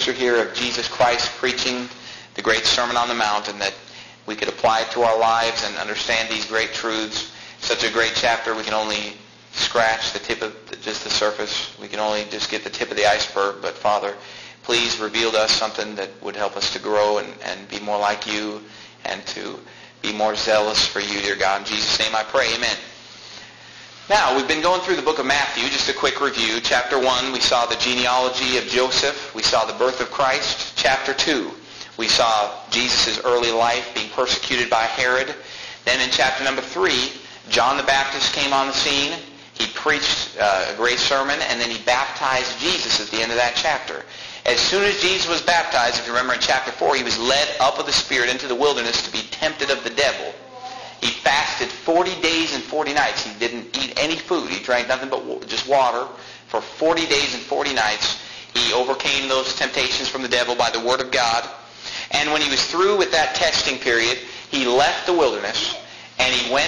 picture here of Jesus Christ preaching the great Sermon on the Mount, and that we could apply it to our lives and understand these great truths. Such a great chapter, we can only scratch the tip of just the surface. We can only just get the tip of the iceberg. But Father, please reveal to us something that would help us to grow and be more like you and to be more zealous for you, dear God. In Jesus' name I pray, amen. Now, we've been going through the book of Matthew. Just a quick review. Chapter 1, we saw the genealogy of Joseph. We saw the birth of Christ. Chapter 2, we saw Jesus' early life being persecuted by Herod. Then in chapter number 3, John the Baptist came on the scene. He preached a great sermon, and then he baptized Jesus at the end of that chapter. As soon as Jesus was baptized, if you remember in chapter 4, he was led up of the Spirit into the wilderness to be tempted of the devil. He fasted 40 days and 40 nights. He didn't eat any food. He drank nothing but just water. For 40 days and 40 nights, he overcame those temptations from the devil by the Word of God. And when he was through with that testing period, he left the wilderness, and he went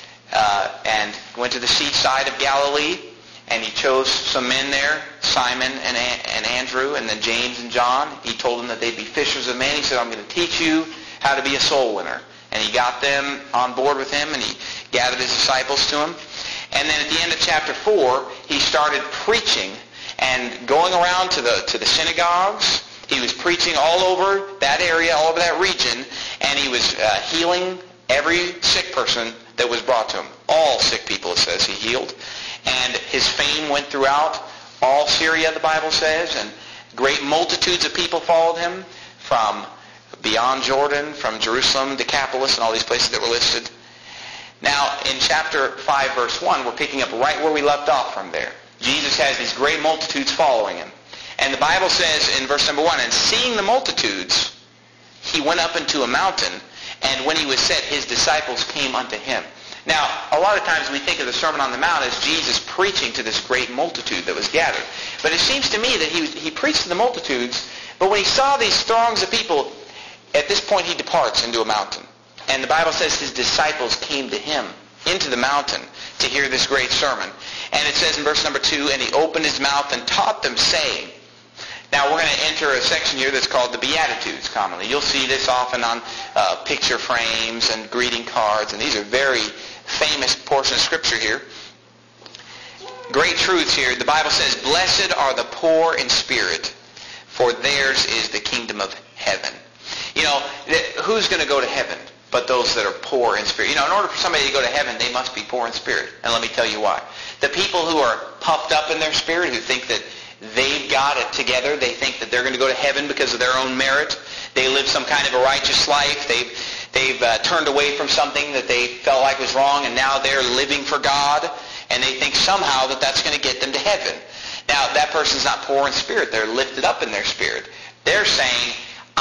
to the seaside of Galilee, and he chose some men there, Simon and Andrew, and then James and John. He told them that they'd be fishers of men. He said, I'm going to teach you how to be a soul winner. And he got them on board with him, and he gathered his disciples to him. And then at the end of chapter 4, he started preaching and going around to the synagogues. He was preaching all over that area, all over that region, and he was healing every sick person that was brought to him. All sick people, it says, he healed. And his fame went throughout all Syria, the Bible says, and great multitudes of people followed him from beyond Jordan, from Jerusalem, Decapolis, and all these places that were listed. Now, in chapter 5, verse 1, we're picking up right where we left off from there. Jesus has these great multitudes following him. And the Bible says in verse number 1, and seeing the multitudes, he went up into a mountain, and when he was set, his disciples came unto him. Now, a lot of times we think of the Sermon on the Mount as Jesus preaching to this great multitude that was gathered. But it seems to me that he preached to the multitudes, but when he saw these throngs of people, at this point he departs into a mountain. And the Bible says his disciples came to him into the mountain to hear this great sermon. And it says in verse number 2, and he opened his mouth and taught them, saying. Now we're going to enter a section here that's called the Beatitudes commonly. You'll see this often on picture frames and greeting cards, and these are very famous portions of Scripture here. Great truths here. The Bible says, blessed are the poor in spirit, for theirs is the kingdom of heaven. You know, who's going to go to heaven but those that are poor in spirit? You know, in order for somebody to go to heaven, they must be poor in spirit. And let me tell you why. The people who are puffed up in their spirit, who think that they've got it together, they think that they're going to go to heaven because of their own merit. They live some kind of a righteous life. They've turned away from something that they felt like was wrong, and now they're living for God, and they think somehow that that's going to get them to heaven. Now, that person's not poor in spirit. They're lifted up in their spirit. They're saying,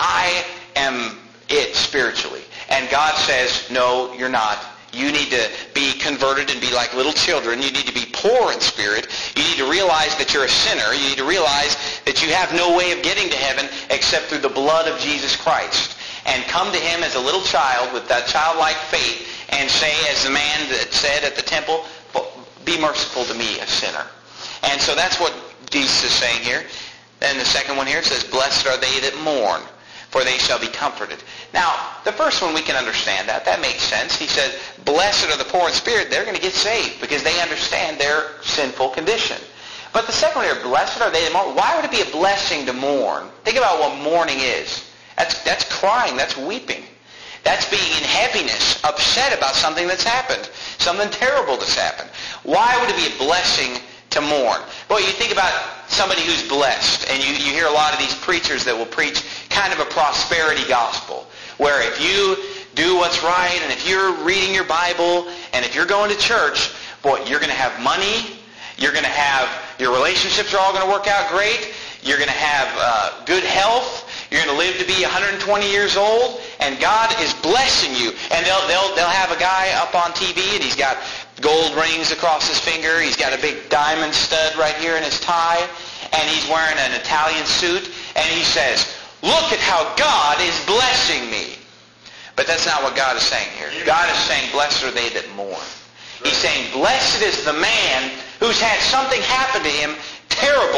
I am it spiritually. And God says, no, you're not. You need to be converted and be like little children. You need to be poor in spirit. You need to realize that you're a sinner. You need to realize that you have no way of getting to heaven except through the blood of Jesus Christ. And come to him as a little child with that childlike faith and say, as the man that said at the temple, be merciful to me, a sinner. And so that's what Jesus is saying here. Then the second one here, it says, blessed are they that mourn, for they shall be comforted. Now, the first one, we can understand that. That makes sense. He says, blessed are the poor in spirit. They're going to get saved because they understand their sinful condition. But the second one here, blessed are they that mourn. Why would it be a blessing to mourn? Think about what mourning is. That's crying. That's weeping. That's being in heaviness, upset about something that's happened, something terrible that's happened. Why would it be a blessing to mourn? Well, you think about somebody who's blessed, and you hear a lot of these preachers that will preach kind of a prosperity gospel, where if you do what's right, and if you're reading your Bible, and if you're going to church, boy, you're going to have money, you're going to have, your relationships are all going to work out great, you're going to have good health, you're going to live to be 120 years old, and God is blessing you. And they'll have a guy up on TV, and he's got gold rings across his finger. He's got a big diamond stud right here in his tie, and he's wearing an Italian suit, and he says, look at how God is blessing me. But that's not what God is saying here. God is saying, blessed are they that mourn. He's saying, blessed is the man who's had something happen to him terrible in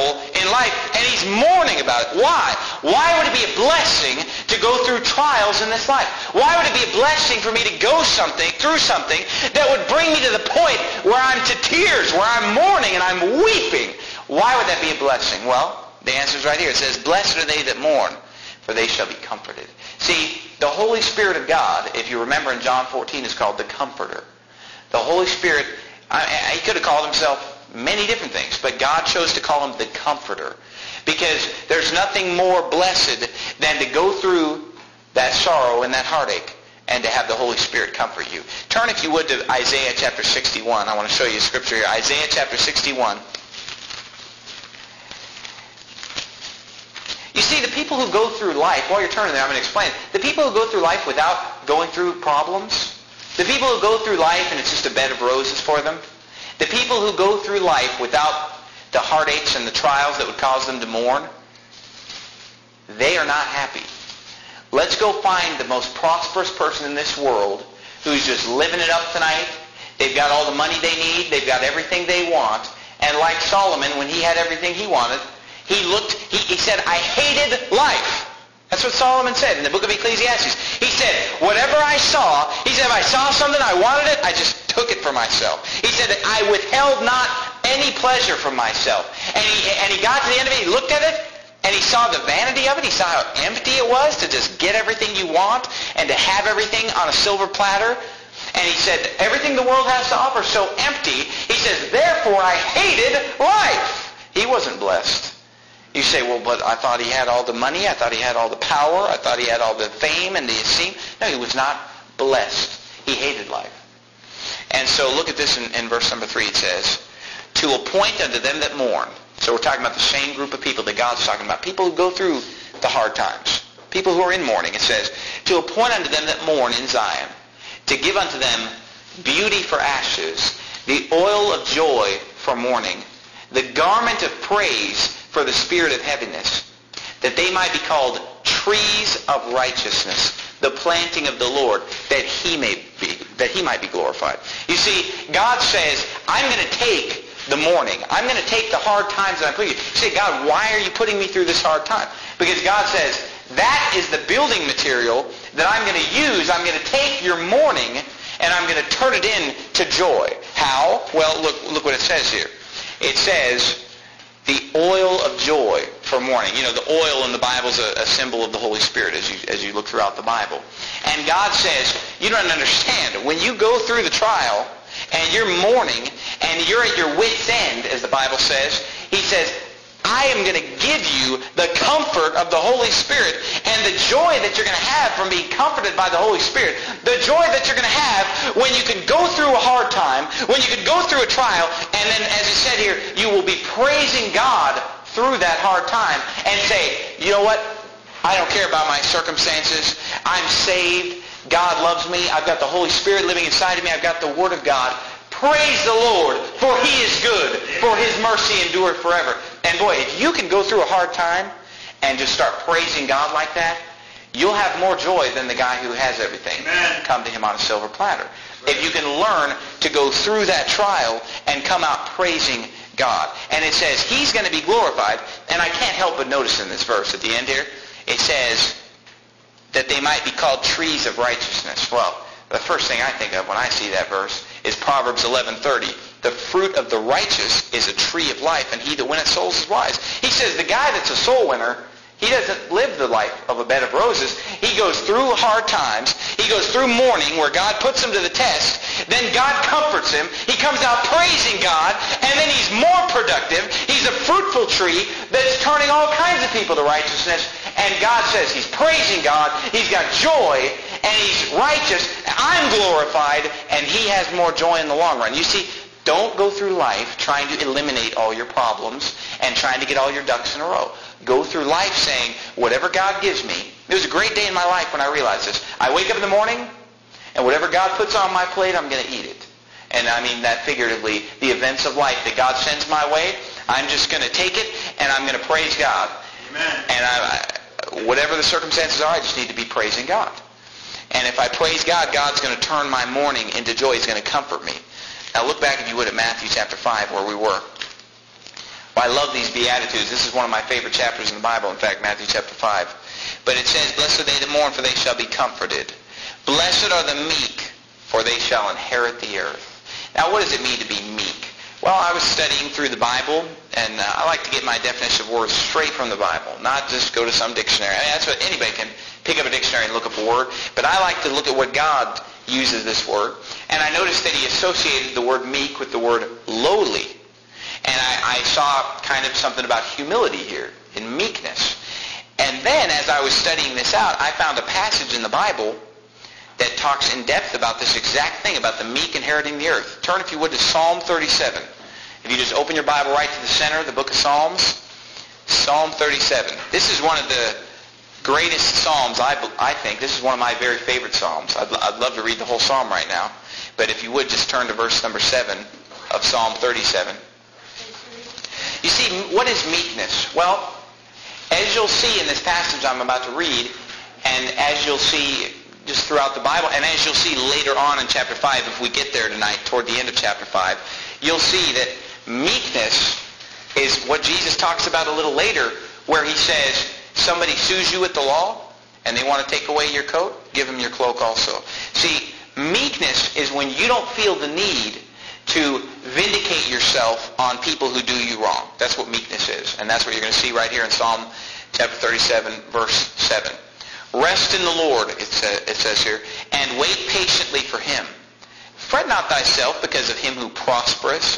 in life, and he's mourning about it. Why? Why would it be a blessing to go through trials in this life? Why would it be a blessing for me to go through something that would bring me to the point where I'm to tears, where I'm mourning and I'm weeping? Why would that be a blessing? Well, the answer is right here. It says, blessed are they that mourn, for they shall be comforted. See, the Holy Spirit of God, if you remember in John 14, is called the Comforter. The Holy Spirit, he could have called himself many different things, but God chose to call him the Comforter, because there's nothing more blessed than to go through that sorrow and that heartache and to have the Holy Spirit comfort you. Turn, if you would, to Isaiah chapter 61. I want to show you a scripture here. Isaiah chapter 61. You see, the people who go through life, while you're turning there, I'm going to explain it. The people who go through life without going through problems, the people who go through life and it's just a bed of roses for them, the people who go through life without the heartaches and the trials that would cause them to mourn, they are not happy. Let's go find the most prosperous person in this world who's just living it up tonight. They've got all the money they need. They've got everything they want. And like Solomon, when he had everything he wanted, he said, I hated life. That's what Solomon said in the book of Ecclesiastes. He said, whatever I saw, he said, if I saw something, I wanted it, I just took it for myself. He said that I withheld not any pleasure from myself. And he got to the end of it, he looked at it, and he saw the vanity of it. He saw how empty it was to just get everything you want and to have everything on a silver platter. And he said, everything the world has to offer is so empty. He says, therefore I hated life. He wasn't blessed. You say, well, but I thought he had all the money. I thought he had all the power. I thought he had all the fame and the esteem. No, he was not blessed. He hated life. And so look at this in verse number 3. It says, to appoint unto them that mourn. So we're talking about the same group of people that God's talking about. People who go through the hard times. People who are in mourning. It says, to appoint unto them that mourn in Zion. To give unto them beauty for ashes. The oil of joy for mourning. The garment of praise for the spirit of heaviness, that they might be called trees of righteousness, the planting of the Lord, that he might be glorified. You see, God says, I'm going to take the mourning. I'm going to take the hard times that I'm putting you. You say, God, why are you putting me through this hard time? Because God says, that is the building material that I'm going to use. I'm going to take your mourning and I'm going to turn it into joy. How? Well, look what it says here. It says, the oil of joy for mourning. You know, the oil in the Bible is a symbol of the Holy Spirit as you look throughout the Bible. And God says, you don't understand. When you go through the trial and you're mourning and you're at your wit's end, as the Bible says, he says, I am going to give you the comfort of the Holy Spirit and the joy that you're going to have from being comforted by the Holy Spirit. The joy that you're going to have when you can go through a hard time, when you can go through a trial, and then, as it said here, you will be praising God through that hard time and say, you know what? I don't care about my circumstances. I'm saved. God loves me. I've got the Holy Spirit living inside of me. I've got the Word of God. Praise the Lord, for he is good, for his mercy endureth forever. And boy, if you can go through a hard time and just start praising God like that, you'll have more joy than the guy who has everything come to him on a silver platter. If you can learn to go through that trial and come out praising God. And it says he's going to be glorified. And I can't help but notice in this verse at the end here, it says that they might be called trees of righteousness. Well, the first thing I think of when I see that verse is Proverbs 11:30. The fruit of the righteous is a tree of life, and he that winneth souls is wise. He says the guy that's a soul winner, he doesn't live the life of a bed of roses. He goes through hard times. He goes through mourning where God puts him to the test. Then God comforts him. He comes out praising God, and then he's more productive. He's a fruitful tree that's turning all kinds of people to righteousness. And God says he's praising God. He's got joy, and he's righteous. I'm glorified, and he has more joy in the long run. You see, don't go through life trying to eliminate all your problems and trying to get all your ducks in a row. Go through life saying, whatever God gives me. It was a great day in my life when I realized this. I wake up in the morning, and whatever God puts on my plate, I'm going to eat it. And I mean that figuratively. The events of life that God sends my way, I'm just going to take it, and I'm going to praise God. Amen. And whatever the circumstances are, I just need to be praising God. And if I praise God, God's going to turn my mourning into joy. He's going to comfort me. Now look back, if you would, at Matthew chapter 5, where we were. Well, I love these Beatitudes. This is one of my favorite chapters in the Bible. In fact, Matthew chapter 5. But it says, "Blessed are they that mourn, for they shall be comforted. Blessed are the meek, for they shall inherit the earth." Now, what does it mean to be meek? Well, I was studying through the Bible, and I like to get my definition of words straight from the Bible, not just go to some dictionary. I mean, that's what anybody can pick up a dictionary and look up a word, but I like to look at what God uses this word. And I noticed that he associated the word meek with the word lowly. And I saw kind of something about humility here, in meekness. And then, as I was studying this out, I found a passage in the Bible that talks in depth about this exact thing, about the meek inheriting the earth. Turn, if you would, to Psalm 37. If you just open your Bible right to the center of the book of Psalms, Psalm 37. This is one of the greatest psalms, I think. This is one of my very favorite psalms. I'd love to read the whole psalm right now. But if you would, just turn to verse number 7 of Psalm 37. You see, what is meekness? Well, as you'll see in this passage I'm about to read, and as you'll see just throughout the Bible, and as you'll see later on in chapter 5, if we get there tonight, toward the end of chapter 5, you'll see that meekness is what Jesus talks about a little later, where he says, somebody sues you at the law, and they want to take away your coat, give them your cloak also. See, meekness is when you don't feel the need to vindicate yourself on people who do you wrong. That's what meekness is. And that's what you're going to see right here in Psalm chapter 37, verse 7. "Rest in the Lord," it says here, "and wait patiently for him. Fret not thyself because of him who prospereth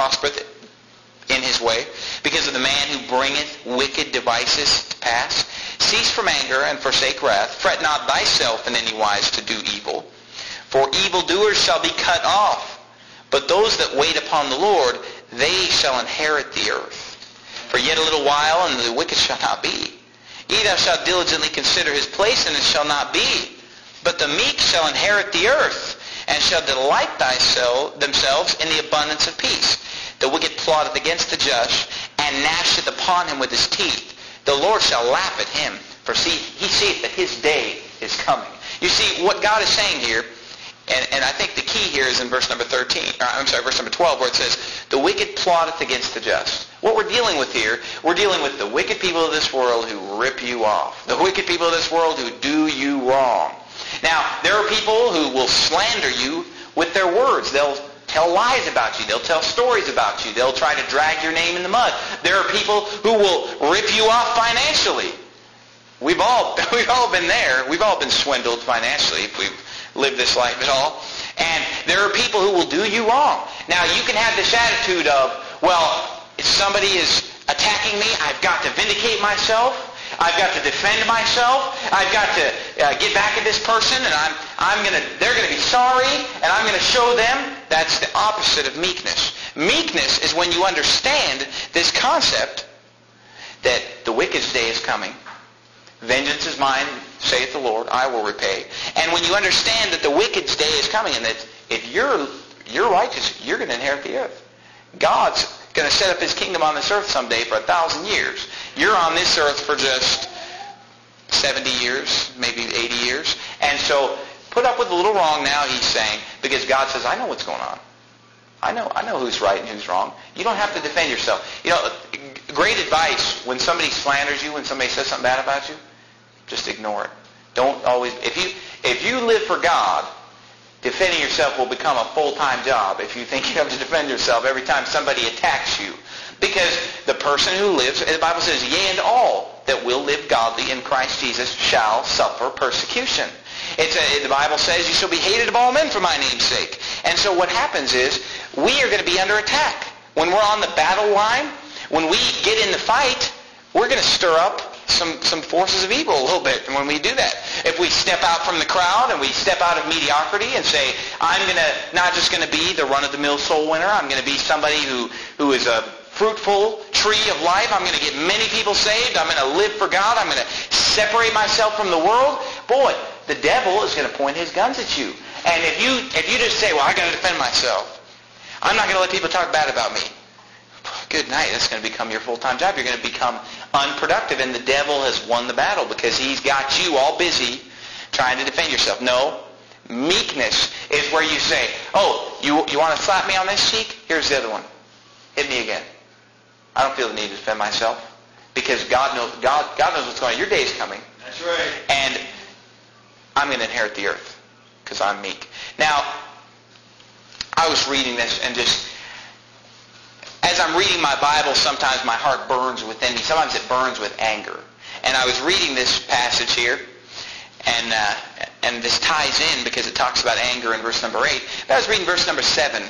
in his way, because of the man who bringeth wicked devices to pass. Cease from anger and forsake wrath. Fret not thyself in any wise to do evil. For evildoers shall be cut off. But those that wait upon the Lord, they shall inherit the earth. For yet a little while, and the wicked shall not be. Ye thou shalt diligently consider his place, and it shall not be. But the meek shall inherit the earth, and shall delight themselves in the abundance of peace. The wicked plotteth against the just, and gnasheth upon him with his teeth. The Lord shall laugh at him, for he seeth that his day is coming." You see, what God is saying here, and I think the key here is in verse number 12, where it says, "The wicked plotteth against the just." What we're dealing with here, we're dealing with the wicked people of this world who rip you off. The wicked people of this world who do you wrong. Now, there are people who will slander you with their words. They'll tell lies about you. They'll tell stories about you. They'll try to drag your name in the mud. There are people who will rip you off financially. We've all been there. We've all been swindled financially if we've lived this life at all. And there are people who will do you wrong. Now, you can have this attitude of, well, if somebody is attacking me, I've got to vindicate myself. I've got to defend myself. I've got to get back at this person, and they're going to be sorry, and I'm going to show them. That's the opposite of meekness. Meekness is when you understand this concept that the wicked's day is coming. Vengeance is mine, saith the Lord, I will repay. And when you understand that the wicked's day is coming, and that if you're righteous, you're going to inherit the earth. God's going to set up his kingdom on this earth someday for 1,000 years. You're on this earth for just 70 years, maybe 80 years. And so put up with a little wrong now, he's saying, because God says, I know what's going on. I know who's right and who's wrong. You don't have to defend yourself. You know, great advice, when somebody slanders you, when somebody says something bad about you, just ignore it. Don't always, if you live for God, defending yourself will become a full-time job if you think you have to defend yourself every time somebody attacks you. Because the person who lives, the Bible says, yea, and all that will live godly in Christ Jesus shall suffer persecution. The Bible says, you shall be hated of all men for my name's sake. And so what happens is, we are going to be under attack. When we're on the battle line, when we get in the fight, we're going to stir up some forces of evil a little bit when we do that. If we step out from the crowd and we step out of mediocrity and say, I'm not just going to be the run-of-the-mill soul winner, I'm going to be somebody who is a fruitful tree of life, I'm going to get many people saved, I'm going to live for God, I'm going to separate myself from the world, boy, the devil is going to point his guns at you. And if you just say, well, I got to defend myself, I'm not going to let people talk bad about me, good night, that's going to become your full-time job. You're going to become unproductive, and the devil has won the battle because he's got you all busy trying to defend yourself. No, meekness is where you say, oh, you want to slap me on this cheek? Here's the other one. Hit me again. I don't feel the need to defend myself because God knows what's going on. Your day is coming. That's right. And I'm going to inherit the earth because I'm meek. Now, I was reading this and just, as I'm reading my Bible, sometimes my heart burns within me. Sometimes it burns with anger. And I was reading this passage here, and this ties in because it talks about anger in verse number 8. But I was reading verse number 7.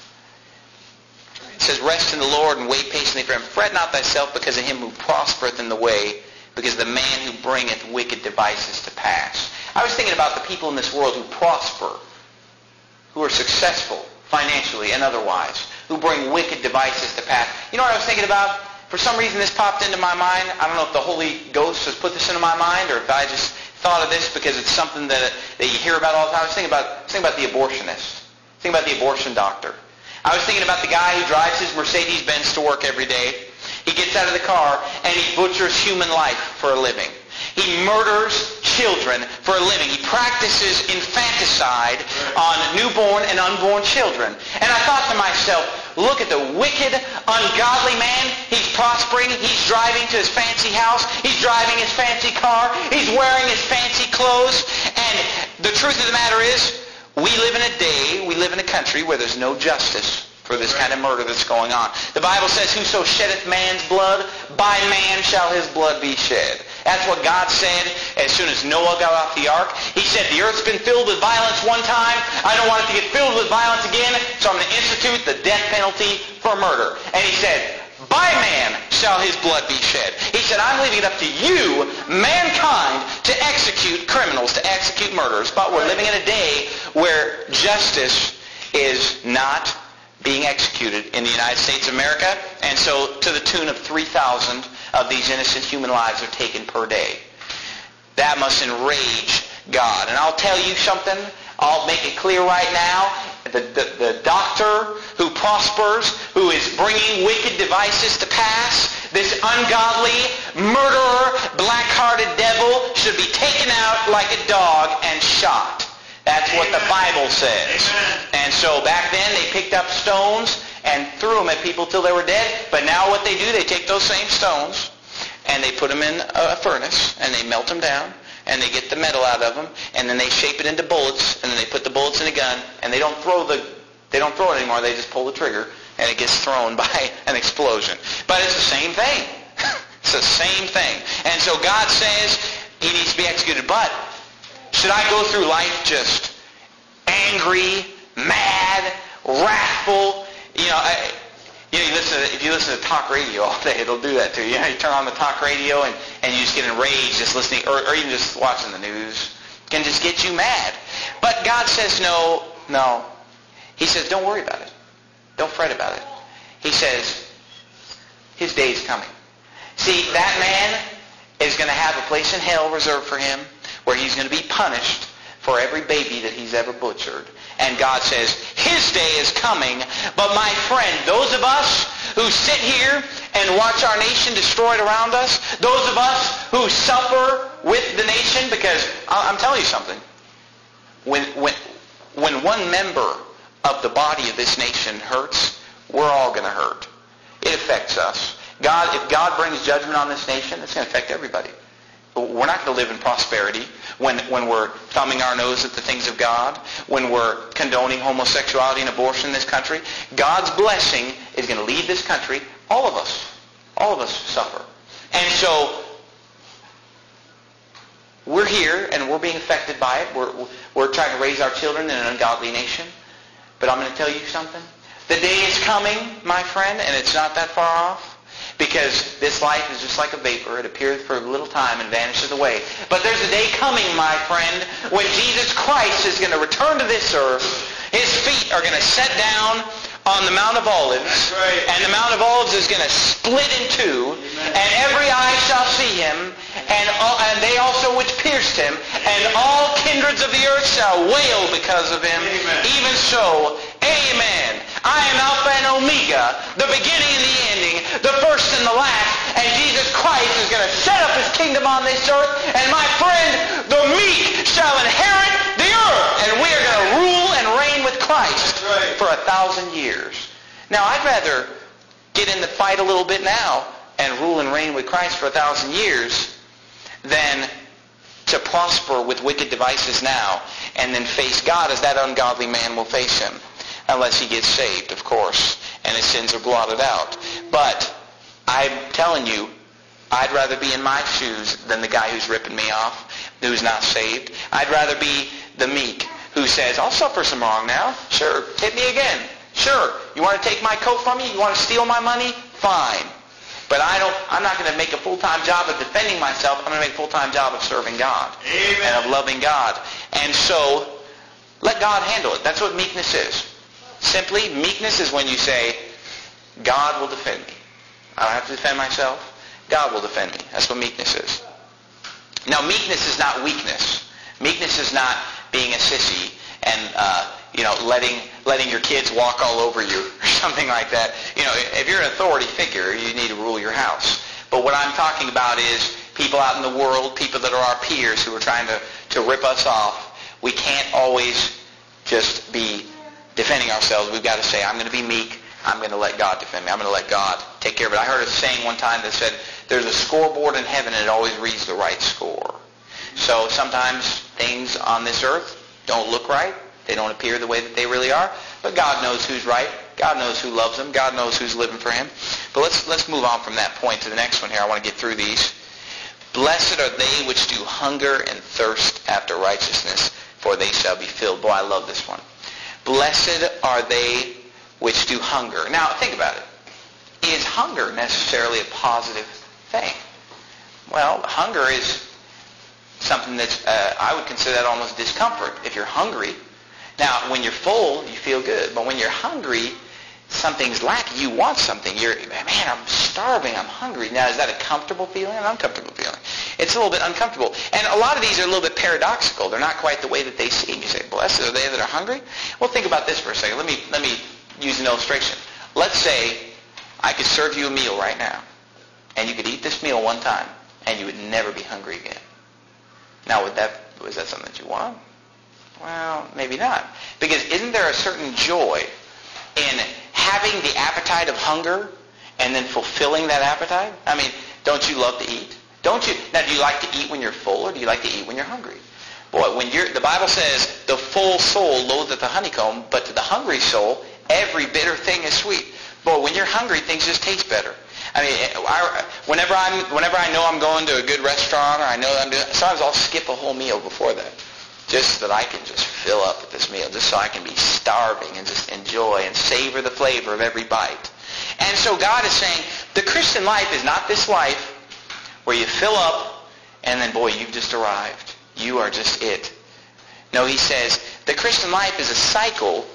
It says, rest in the Lord and wait patiently for him. Fret not thyself because of him who prospereth in the way, because of the man who bringeth wicked devices to pass. I was thinking about the people in this world who prosper, who are successful financially and otherwise, who bring wicked devices to pass. You know what I was thinking about? For some reason this popped into my mind. I don't know if the Holy Ghost has put this into my mind or if I just thought of this because it's something that you hear about all the time. I was thinking about the abortionist. Thinking about the abortion doctor. I was thinking about the guy who drives his Mercedes-Benz to work every day. He gets out of the car and he butchers human life for a living. He murders children for a living. He practices infanticide on newborn and unborn children. And I thought to myself, look at the wicked, ungodly man. He's prospering. He's driving to his fancy house. He's driving his fancy car. He's wearing his fancy clothes. And the truth of the matter is, we live in a day, we live in a country where there's no justice for this kind of murder that's going on. The Bible says, whoso sheddeth man's blood, by man shall his blood be shed. That's what God said as soon as Noah got off the ark. He said, the earth's been filled with violence one time. I don't want it to get filled with violence again, so I'm going to institute the death penalty for murder. And he said, by man shall his blood be shed. He said, I'm leaving it up to you, mankind, to execute criminals, to execute murderers. But we're living in a day where justice is not being executed in the United States of America. And so to the tune of 3,000 of these innocent human lives are taken per day. That must enrage God. And I'll tell you something. I'll make it clear right now. The doctor who prospers, who is bringing wicked devices to pass, this ungodly, murderer, black-hearted devil should be taken out like a dog and shot. That's what the Bible says. And so back then they picked up stones and threw them at people till they were dead. But now what they do, they take those same stones and they put them in a furnace and they melt them down and they get the metal out of them and then they shape it into bullets and then they put the bullets in a gun and they don't throw it anymore. They just pull the trigger and it gets thrown by an explosion. But it's the same thing. It's the same thing. And so God says he needs to be executed. But should I go through life just angry, mad, wrathful? If you listen to talk radio all day, it'll do that to you. You turn on the talk radio and you just get enraged just listening, or even just watching the news. It can just get you mad. But God says no. He says, don't worry about it. Don't fret about it. He says, his day is coming. See, that man is going to have a place in hell reserved for him where he's going to be punished for every baby that he's ever butchered. And God says, his day is coming. But my friend, those of us who sit here and watch our nation destroyed around us, those of us who suffer with the nation, because I'm telling you something, when one member of the body of this nation hurts, we're all going to hurt. It affects us. If God brings judgment on this nation, it's going to affect everybody. We're not going to live in prosperity when we're thumbing our nose at the things of God, when we're condoning homosexuality and abortion in this country. God's blessing is going to lead this country. All of us suffer. And so we're here and we're being affected by it. We're trying to raise our children in an ungodly nation. But I'm going to tell you something. The day is coming, my friend, and it's not that far off. Because this life is just like a vapor. It appears for a little time and vanishes away. But there's a day coming, my friend, when Jesus Christ is going to return to this earth. His feet are going to set down on the Mount of Olives. That's right. And the Mount of Olives is going to split in two. Amen. And every eye shall see him. And they also which pierced him. And all kindreds of the earth shall wail because of him. Amen. Even so, amen. I am Alpha and Omega, the beginning and the ending, the first and the last. And Jesus Christ is going to set up his kingdom on this earth. And my friend, the meek shall inherit the earth. And we are going to rule and reign with Christ for 1,000 years. Now, I'd rather get in the fight a little bit now and rule and reign with Christ for 1,000 years than to prosper with wicked devices now and then face God as that ungodly man will face him. Unless he gets saved, of course, and his sins are blotted out. But I'm telling you, I'd rather be in my shoes than the guy who's ripping me off, who's not saved. I'd rather be the meek who says, I'll suffer some wrong now. Sure. Hit me again. Sure. You want to take my coat from me? You want to steal my money? Fine. But I'm not going to make a full-time job of defending myself. I'm going to make a full-time job of serving God. Amen. And of loving God. And so, let God handle it. That's what meekness is. Simply, meekness is when you say, God will defend me. I don't have to defend myself. God will defend me. That's what meekness is. Now, meekness is not weakness. Meekness is not being a sissy and letting your kids walk all over you or something like that. If you're an authority figure, you need to rule your house. But what I'm talking about is people out in the world, people that are our peers who are trying to rip us off. We can't always just be defending ourselves. We've got to say, I'm going to be meek. I'm going to let God defend me. I'm going to let God take care of it. I heard a saying one time that said, there's a scoreboard in heaven and it always reads the right score. So sometimes things on this earth don't look right. They don't appear the way that they really are. But God knows who's right. God knows who loves them. God knows who's living for him. But let's move on from that point to the next one here. I want to get through these. Blessed are they which do hunger and thirst after righteousness, for they shall be filled. Boy, I love this one. Blessed are they which do hunger. Now, think about it. Is hunger necessarily a positive thing? Well, hunger is something that's, I would consider that almost discomfort. If you're hungry, now, when you're full, you feel good. But when you're hungry, something's lacking. You want something. Man, I'm starving. I'm hungry. Now, is that a comfortable feeling? An uncomfortable feeling? It's a little bit uncomfortable. And a lot of these are a little bit paradoxical. They're not quite the way that they seem. You say, blessed are they that are hungry? Well, think about this for a second. Let me use an illustration. Let's say I could serve you a meal right now, and you could eat this meal one time, and you would never be hungry again. Now, was that something that you want? Well, maybe not. Because isn't there a certain joy in having the appetite of hunger and then fulfilling that appetite? I mean, don't you love to eat? Don't you? Now, do you like to eat when you're full, or do you like to eat when you're hungry? Boy, the Bible says, the full soul loatheth the honeycomb, but to the hungry soul, every bitter thing is sweet. Boy, when you're hungry, things just taste better. I mean, whenever I know I'm going to a good restaurant, or I know I'm doing, sometimes I'll skip a whole meal before that, just so that I can just fill up with this meal, just so I can be starving and just enjoy and savor the flavor of every bite. And so God is saying, the Christian life is not this life where you fill up and then, boy, you've just arrived. You are just it. No, he says, the Christian life is a cycle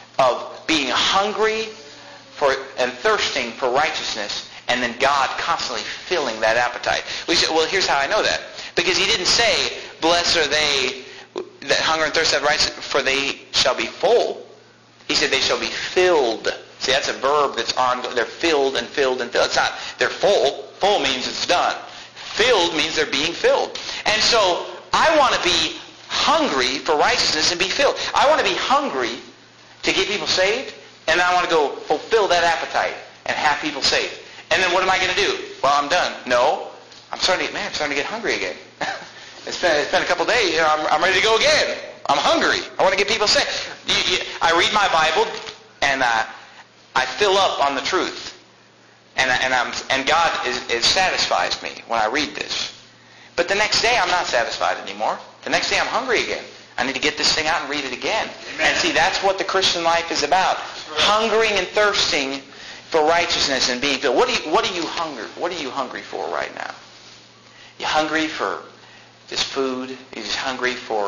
of being hungry for and thirsting for righteousness, and then God constantly filling that appetite. We say, well, here's how I know that. Because he didn't say, blessed are they that hunger and thirst after righteousness, for they shall be full. He said they shall be filled. See, that's a verb that's on. They're filled and filled and filled. It's not they're full. Full means it's done. Filled means they're being filled. And so I want to be hungry for righteousness and be filled. I want to be hungry to get people saved, and I want to go fulfill that appetite and have people saved. And then what am I going to do? Well, I'm done. No. I'm starting to get hungry again. It's been a couple days. I'm ready to go again. I'm hungry. I want to get people saved. I read my Bible, and I fill up on the truth. And God satisfies me when I read this. But the next day, I'm not satisfied anymore. The next day, I'm hungry again. I need to get this thing out and read it again. Amen. And see, that's what the Christian life is about. Right. Hungering and thirsting for righteousness and being filled. What are you hungry for right now? You hungry for just food? You're just hungry for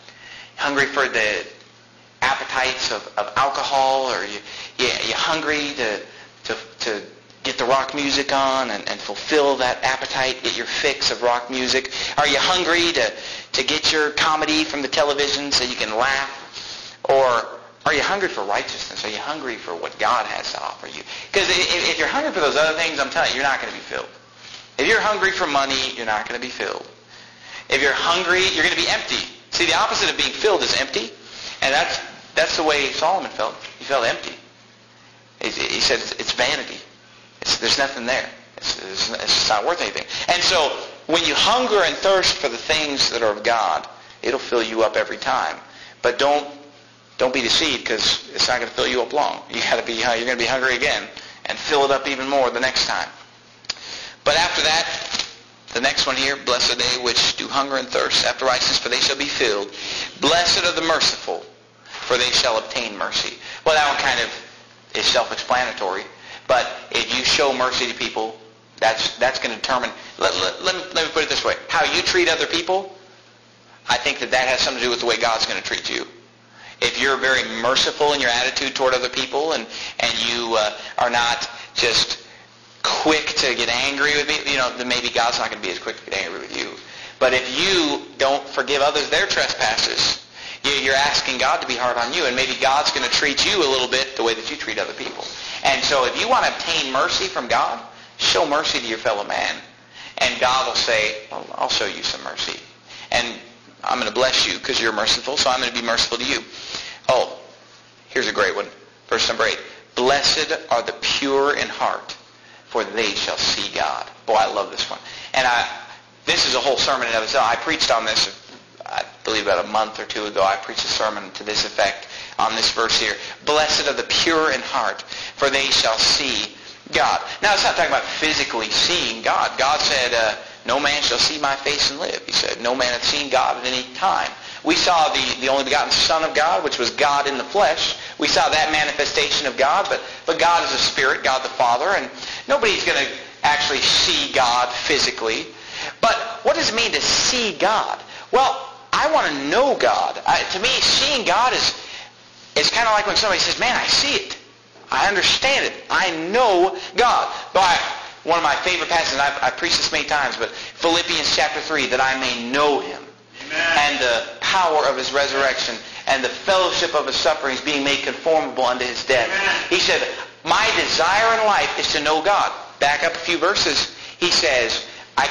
the appetites of alcohol, or you hungry to get the rock music on and fulfill that appetite, get your fix of rock music? Are you hungry to get your comedy from the television so you can laugh? Or are you hungry for righteousness? Are you hungry for what God has to offer you? Because if you're hungry for those other things, I'm telling you, you're not going to be filled. If you're hungry for money, you're not going to be filled. If you're hungry, you're going to be empty. See, the opposite of being filled is empty. And that's the way Solomon felt. He felt empty. He said it's vanity. there's nothing there. It's just not worth anything. And so when you hunger and thirst for the things that are of God, it'll fill you up every time. But don't be deceived, because it's not going to fill you up long. You're going to be hungry again and fill it up even more the next time. But after that, the next one here, blessed are they which do hunger and thirst after righteousness, for they shall be filled. Blessed are the merciful, for they shall obtain mercy. Well, that one kind of is self-explanatory. But if you show mercy to people, that's going to determine, let me put it this way, how you treat other people, I think that has something to do with the way God's going to treat you. If you're very merciful in your attitude toward other people, and you are not just quick to get angry with me, then maybe God's not going to be as quick to get angry with you. But if you don't forgive others their trespasses, you're asking God to be hard on you, and maybe God's going to treat you a little bit the way that you treat other people. And so if you want to obtain mercy from God, show mercy to your fellow man. And God will say, well, I'll show you some mercy. And I'm going to bless you because you're merciful, so I'm going to be merciful to you. Oh, here's a great one. Verse number 8. Blessed are the pure in heart, for they shall see God. Boy, I love this one. And this is a whole sermon in and of itself. I preached on this, I believe about a month or two ago. I preached a sermon to this effect on this verse here. Blessed are the pure in heart, for they shall see God. Now, it's not talking about physically seeing God. God said, no man shall see my face and live. He said, no man hath seen God at any time. We saw the only begotten Son of God, which was God in the flesh. We saw that manifestation of God, but God is a spirit, God the Father, and nobody's going to actually see God physically. But what does it mean to see God? Well, I want to know God. To me, seeing God is kind of like when somebody says, man, I see it. I understand it. I know God. One of my favorite passages, I've preached this many times, but Philippians chapter 3, that I may know him. Amen. And the power of his resurrection and the fellowship of his sufferings, being made conformable unto his death. Amen. He said, my desire in life is to know God. Back up a few verses. He says, I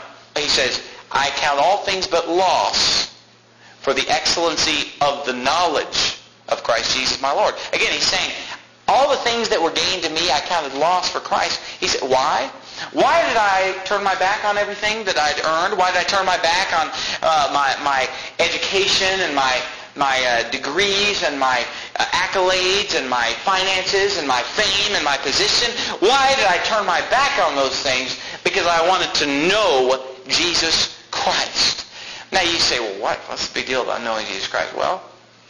count all things but loss for the excellency of the knowledge of Christ Jesus my Lord. Again, he's saying, all the things that were gained to me, I counted loss for Christ. He said, why? Why did I turn my back on everything that I'd earned? Why did I turn my back on my education and my degrees and my accolades and my finances and my fame and my position? Why did I turn my back on those things? Because I wanted to know Jesus Christ. Now you say, well, what's the big deal about knowing Jesus Christ? Well,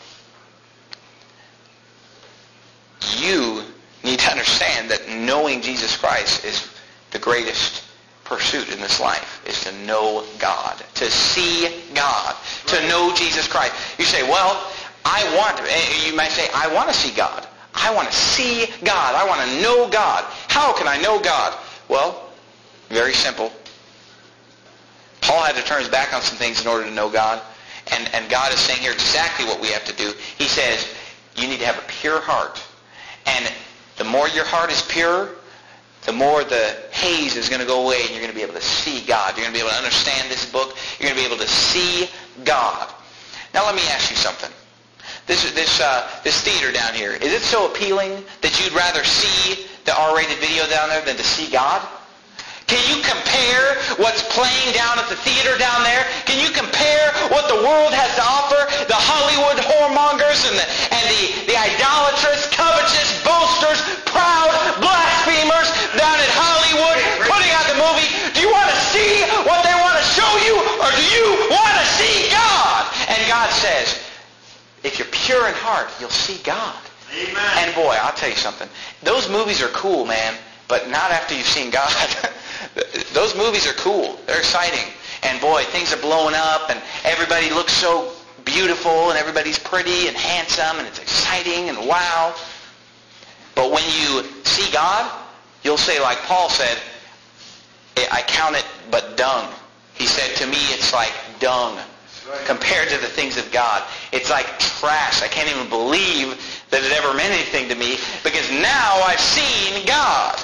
you need to understand that knowing Jesus Christ is the greatest pursuit in this life, is to know God, to see God, to know Jesus Christ. You say, well, you might say, I want to see God. I want to see God. I want to know God. How can I know God? Well, very simple. Paul had to turn his back on some things in order to know God. And God is saying here exactly what we have to do. He says, you need to have a pure heart. And the more your heart is pure, the more the haze is going to go away, and you're going to be able to see God. You're going to be able to understand this book. You're going to be able to see God. Now let me ask you something. This theater down here, is it so appealing that you'd rather see the R-rated video down there than to see God? Can you compare what's playing down at the theater down there? Can you compare what the world has to offer? The Hollywood whoremongers and the idolatrous, covetous, boasters, proud, blasphemers down at Hollywood putting out the movie. Do you want to see what they want to show you, or do you want to see God? And God says, if you're pure in heart, you'll see God. Amen. And boy, I'll tell you something. Those movies are cool, man, but not after you've seen God. Those movies are cool. They're exciting. And boy, things are blowing up, and everybody looks so beautiful, and everybody's pretty and handsome, and it's exciting, and wow. But when you see God, you'll say like Paul said, I count it but dung. He said, to me it's like dung compared to the things of God. It's like trash. I can't even believe that it ever meant anything to me, because now I've seen God.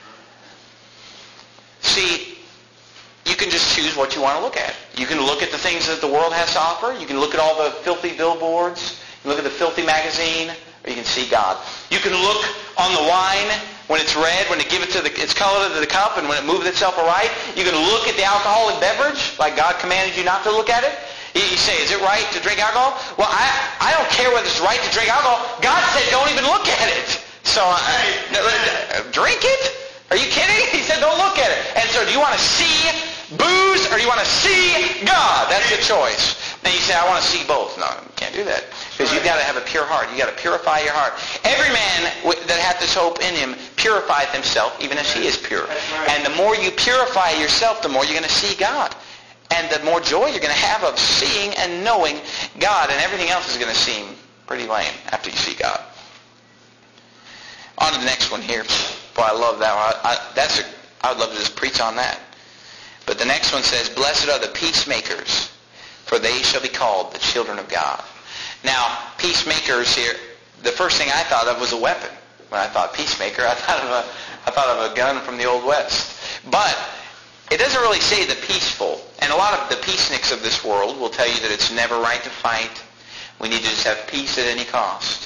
See, you can just choose what you want to look at. You can look at the things that the world has to offer. You can look at all the filthy billboards. You can look at the filthy magazine, or you can see God. You can look on the wine when it's red, when it gives its color to the cup, and when it moves itself aright, you're going to look at the alcoholic beverage like God commanded you not to look at it? You say, is it right to drink alcohol? Well, I don't care whether it's right to drink alcohol. God said don't even look at it. So drink it? Are you kidding? He said don't look at it. And so do you want to see booze or do you want to see God? That's the choice. Then you say, I want to see both. No, you can't do that. Because you've got to have a pure heart. You've got to purify your heart. Every man that hath this hope in him purifieth himself, even as he is pure. And the more you purify yourself, the more you're going to see God. And the more joy you're going to have of seeing and knowing God. And everything else is going to seem pretty lame after you see God. On to the next one here. Boy, I love that one. I would love to just preach on that. But the next one says, blessed are the peacemakers, for they shall be called the children of God. Now, peacemakers here, the first thing I thought of was a weapon. When I thought peacemaker, I thought of a gun from the Old West. But it doesn't really say the peaceful. And a lot of the peaceniks of this world will tell you that it's never right to fight. We need to just have peace at any cost.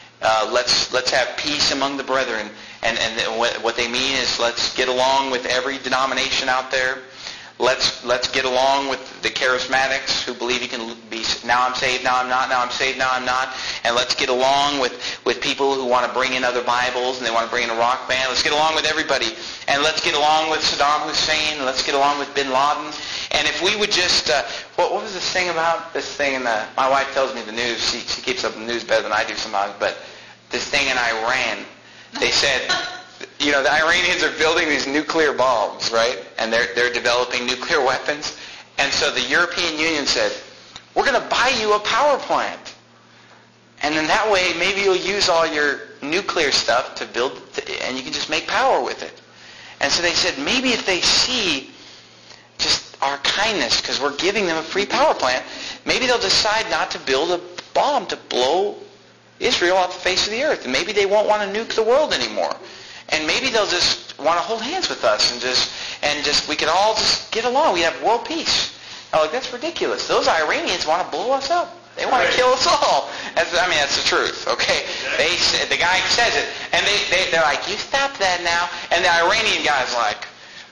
Let's have peace among the brethren. And what they mean is let's get along with every denomination out there. Let's get along with the charismatics who believe you can be, now I'm saved, now I'm not, now I'm saved, now I'm not. And let's get along with people who want to bring in other Bibles and they want to bring in a rock band. Let's get along with everybody. And let's get along with Saddam Hussein. Let's get along with Bin Laden. And if we would just, what was this thing about? This thing in my wife tells me the news. She keeps up the news better than I do sometimes. But this thing in Iran, they said, the Iranians are building these nuclear bombs, right? And they're developing nuclear weapons. And so the European Union said, we're going to buy you a power plant. And then that way, maybe you'll use all your nuclear stuff to build, and you can just make power with it. And so they said, maybe if they see just our kindness, because we're giving them a free power plant, maybe they'll decide not to build a bomb to blow Israel off the face of the earth. And maybe they won't want to nuke the world anymore. And maybe they'll just want to hold hands with us and just we could all just get along. We have world peace. I'm like, that's ridiculous. Those Iranians want to blow us up. They want to kill us all. That's the truth, okay? The guy says it, and they're like, you stop that now. And the Iranian guy's like,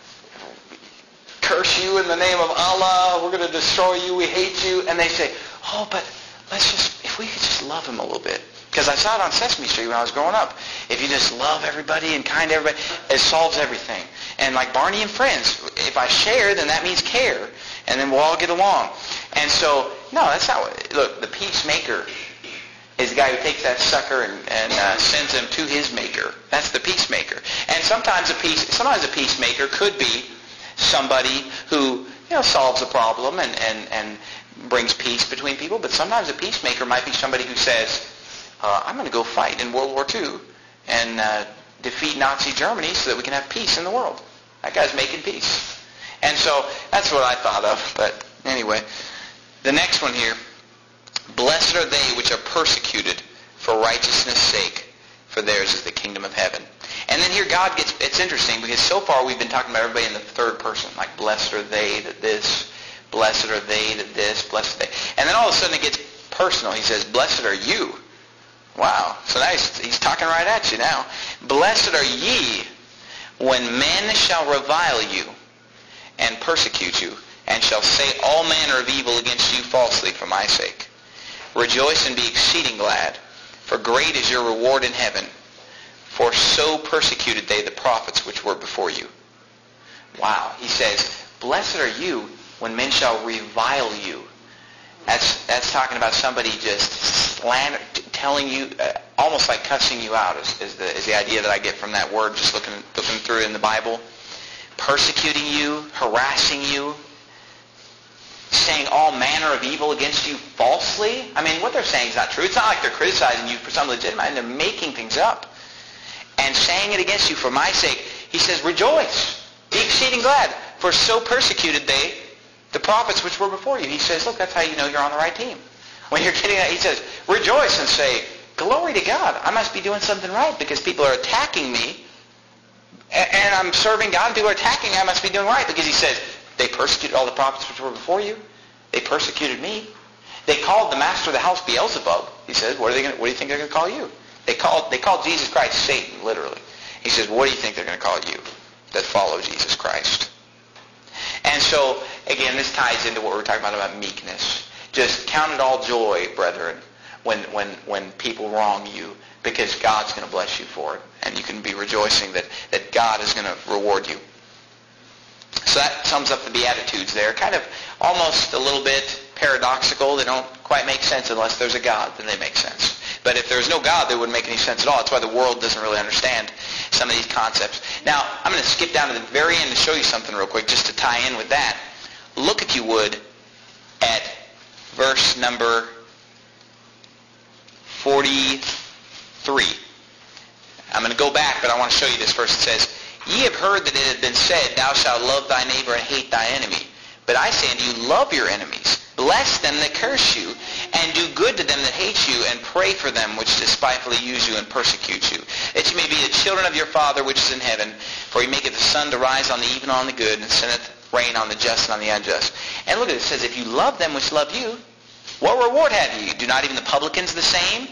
curse you in the name of Allah. We're going to destroy you. We hate you. And they say, oh, but if we could just love him a little bit. Because I saw it on Sesame Street when I was growing up. If you just love everybody and kind to everybody, it solves everything. And like Barney and Friends, if I share, then that means care. And then we'll all get along. And so, no, that's not what... Look, the peacemaker is the guy who takes that sucker and sends him to his maker. That's the peacemaker. And sometimes a peacemaker could be somebody who, solves a problem and brings peace between people. But sometimes a peacemaker might be somebody who says, I'm going to go fight in World War II and defeat Nazi Germany so that we can have peace in the world. That guy's making peace. And so that's what I thought of. But anyway, the next one here. Blessed are they which are persecuted for righteousness' sake, for theirs is the kingdom of heaven. And then here God gets, it's interesting because so far we've been talking about everybody in the third person, like blessed are they that this, blessed are they that this, blessed are they. And then all of a sudden it gets personal. He says, blessed are you. Wow. So now he's talking right at you now. Blessed are ye when men shall revile you and persecute you, and shall say all manner of evil against you falsely for my sake. Rejoice and be exceeding glad, for great is your reward in heaven. For so persecuted they the prophets which were before you. Wow. He says, blessed are you when men shall revile you. That's talking about somebody just telling you, almost like cussing you out is the idea that I get from that word, just looking through it in the Bible. Persecuting you, harassing you, saying all manner of evil against you falsely. I mean, what they're saying is not true. It's not like they're criticizing you for something legitimate. They're making things up. And saying it against you for my sake, he says, rejoice, be exceeding glad, for so persecuted they the prophets which were before you. He says, look, that's how you know you're on the right team. When you're getting that, he says, rejoice and say, glory to God. I must be doing something right because people are attacking me and I'm serving God and people are attacking me. I must be doing right because he says, they persecuted all the prophets which were before you. They persecuted me. They called the master of the house Beelzebub. He says, what do you think they're going to call you? They called Jesus Christ Satan, literally. He says, what do you think they're going to call you that follow Jesus Christ? And so, again, this ties into what we're talking about meekness. Just count it all joy, brethren, when people wrong you, because God's going to bless you for it. And you can be rejoicing that God is going to reward you. So that sums up the Beatitudes there. Kind of almost a little bit paradoxical. They don't quite make sense unless there's a God, then they make sense. But if there's no God, they wouldn't make any sense at all. That's why the world doesn't really understand some of these concepts. Now, I'm going to skip down to the very end to show you something real quick, just to tie in with that. Look, if you would, at verse number 43. I'm going to go back, but I want to show you this first. It says, Ye have heard that it hath been said, Thou shalt love thy neighbor and hate thy enemy. But I say unto you, love your enemies. Bless them that curse you, and do good to them that hate you, and pray for them which despitefully use you and persecute you, that you may be the children of your Father which is in heaven. For he maketh the sun to rise on the evil and on the good, and sendeth rain on the just and on the unjust. And look at it, it says, if you love them which love you, what reward have ye? Do not even the publicans the same?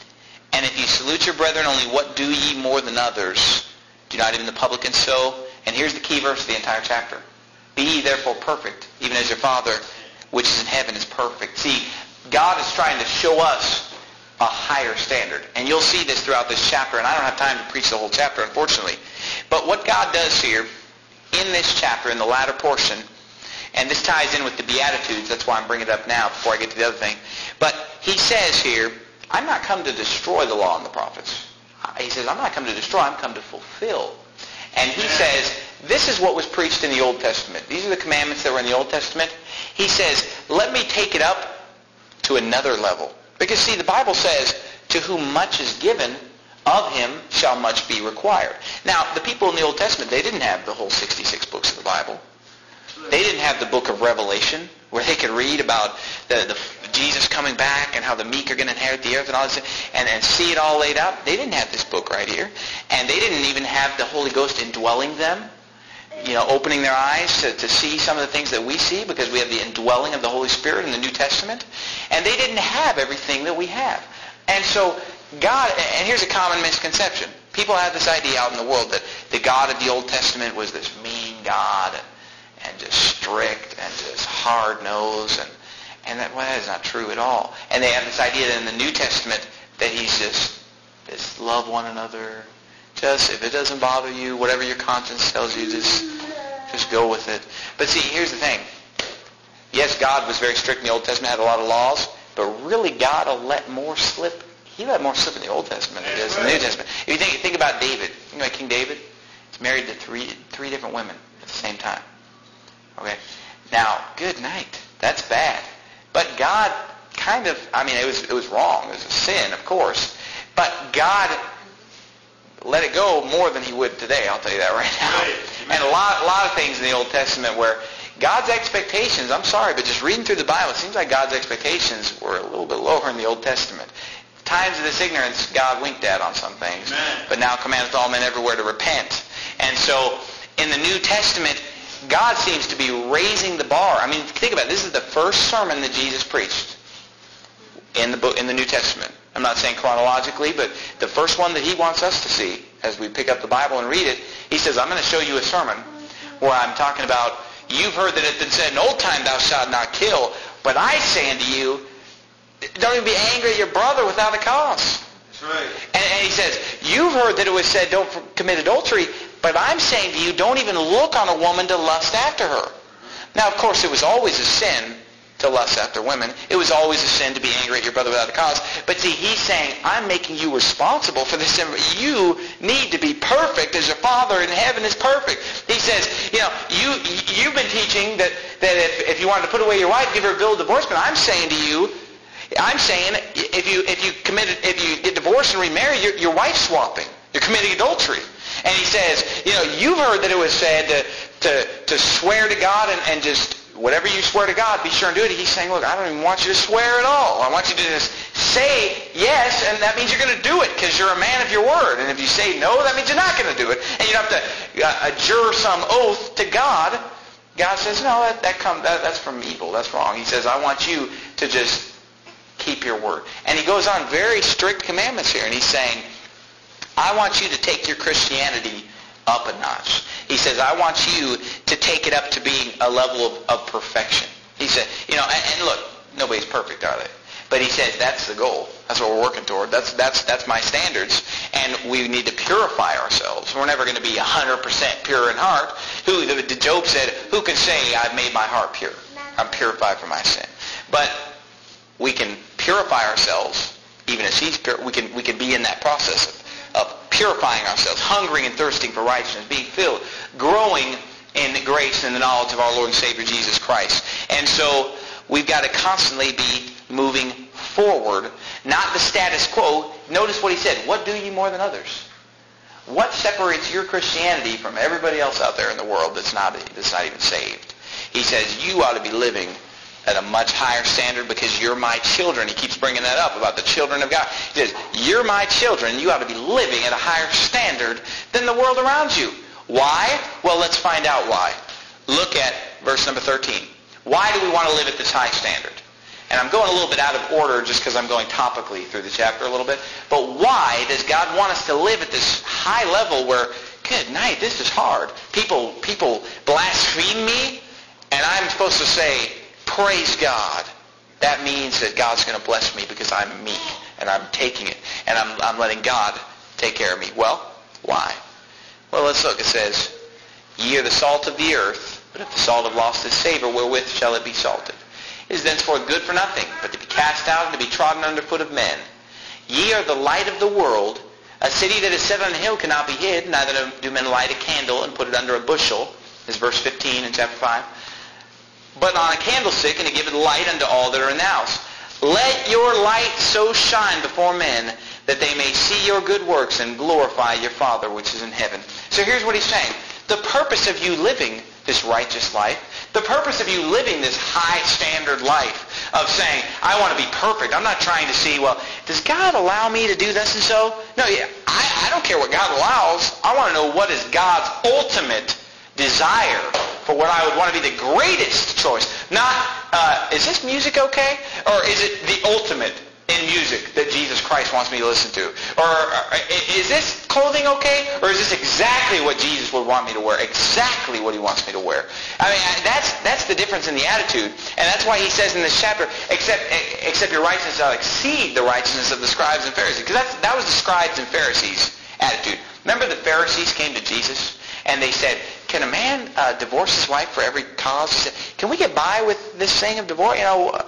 And if ye salute your brethren only, what do ye more than others? Do not even the publicans so? And here's the key verse of the entire chapter. Be ye therefore perfect, even as your Father which is in heaven is perfect. See, God is trying to show us a higher standard. And you'll see this throughout this chapter, and I don't have time to preach the whole chapter, unfortunately. But what God does here in this chapter, in the latter portion, and this ties in with the Beatitudes, that's why I'm bringing it up now before I get to the other thing. But he says here, I'm not come to destroy the law and the prophets. He says, I'm not come to destroy, I'm come to fulfill. And he says, this is what was preached in the Old Testament. These are the commandments that were in the Old Testament. He says, let me take it up to another level. Because see, the Bible says, to whom much is given, of him shall much be required. Now, the people in the Old Testament, they didn't have the whole 66 books of the Bible. They didn't have the book of Revelation, where they could read about the Jesus coming back and how the meek are going to inherit the earth and all this, and see it all laid out. They didn't have this book right here. And they didn't even have the Holy Ghost indwelling them, opening their eyes to see some of the things that we see, because we have the indwelling of the Holy Spirit in the New Testament. And they didn't have everything that we have. And so God, and here's a common misconception. People have this idea out in the world that the God of the Old Testament was this mean God and just strict and just hard-nosed, and that is not true at all. And they have this idea that in the New Testament that he's just love one another. Just, if it doesn't bother you, whatever your conscience tells you, just go with it. But see, here's the thing. Yes, God was very strict in the Old Testament, had a lot of laws, but really God will let more slip. He let more slip in the Old Testament than he does in the New Testament. If you think about David, think about King David. He's married to three different women at the same time. Okay? Now, good night. That's bad. But God kind of, it was wrong. It was a sin, of course. But God let it go more than he would today, I'll tell you that right now. And a lot of things in the Old Testament where God's expectations, I'm sorry, but just reading through the Bible, it seems like God's expectations were a little bit lower in the Old Testament. Times of this ignorance, God winked at on some things. Amen. But now commandeth all men everywhere to repent. And so, in the New Testament, God seems to be raising the bar. Think about it. This is the first sermon that Jesus preached in the New Testament. I'm not saying chronologically, but the first one that he wants us to see as we pick up the Bible and read it, he says, I'm going to show you a sermon where I'm talking about, you've heard that it had been said in old time, thou shalt not kill, but I say unto you, don't even be angry at your brother without a cause. That's right. And he says, you've heard that it was said, don't commit adultery, but I'm saying to you, don't even look on a woman to lust after her. Now, of course, it was always a sin to lust after women. It was always a sin to be angry at your brother without a cause. But see, he's saying, I'm making you responsible for this sin. You need to be perfect as your Father in heaven is perfect. He says, you've been teaching that if you wanted to put away your wife, give her a bill of divorcement. I'm saying if you get divorced and remarry, you're wife swapping. You're committing adultery. And he says, you've heard that it was said to swear to God and just whatever you swear to God, be sure and do it. He's saying, look, I don't even want you to swear at all. I want you to just say yes, and that means you're going to do it because you're a man of your word. And if you say no, that means you're not going to do it. And you don't have to adjure some oath to God. God says, no, that's from evil. That's wrong. He says, I want you to just keep your word. And he goes on very strict commandments here. And he's saying, I want you to take your Christianity up a notch. He says, I want you to take it up to being a level of perfection. He said, and look, nobody's perfect, are they? But he says that's the goal. That's what we're working toward. That's my standards. And we need to purify ourselves. We're never going to be 100% pure in heart. Job said, who can say I've made my heart pure? I'm purified from my sin. But we can purify ourselves even as he's pure. We can be in that process of purifying ourselves, hungering and thirsting for righteousness, being filled, growing in the grace and the knowledge of our Lord and Savior Jesus Christ. And so we've got to constantly be moving forward, not the status quo. Notice what he said. What do you more than others? What separates your Christianity from everybody else out there in the world that's not even saved? He says you ought to be living at a much higher standard because you're my children. He keeps bringing that up about the children of God. He says, you're my children. You ought to be living at a higher standard than the world around you. Why? Well, let's find out why. Look at verse number 13. Why do we want to live at this high standard? And I'm going a little bit out of order just because I'm going topically through the chapter a little bit. But why does God want us to live at this high level where, good night, this is hard. People blaspheme me, and I'm supposed to say, praise God. That means that God's going to bless me because I'm meek, and I'm taking it, and I'm letting God take care of me. Well, why? Well, let's look. It says, ye are the salt of the earth, but if the salt have lost its savor, wherewith shall it be salted? It is thenceforth good for nothing, but to be cast out and to be trodden under foot of men. Ye are the light of the world. A city that is set on a hill cannot be hid, neither do men light a candle and put it under a bushel. This is verse 15 in chapter 5. But on a candlestick, and to give it light unto all that are in the house. Let your light so shine before men that they may see your good works and glorify your Father which is in heaven. So here's what he's saying. The purpose of you living this righteous life, the purpose of you living this high standard life of saying, I want to be perfect. I'm not trying to see, well, does God allow me to do this and so? No, yeah, I don't care what God allows. I want to know what is God's ultimate desire for what I would want to be the greatest choice. Not, is this music okay? Or is it the ultimate in music that Jesus Christ wants me to listen to? Or is this clothing okay? Or is this exactly what Jesus would want me to wear? Exactly what he wants me to wear. I mean, that's the difference in the attitude. And that's why he says in this chapter, except your righteousness shall exceed the righteousness of the scribes and Pharisees. Because that was the scribes and Pharisees' attitude. Remember the Pharisees came to Jesus and they said, can a man divorce his wife for every cause? He said, can we get by with this thing of divorce?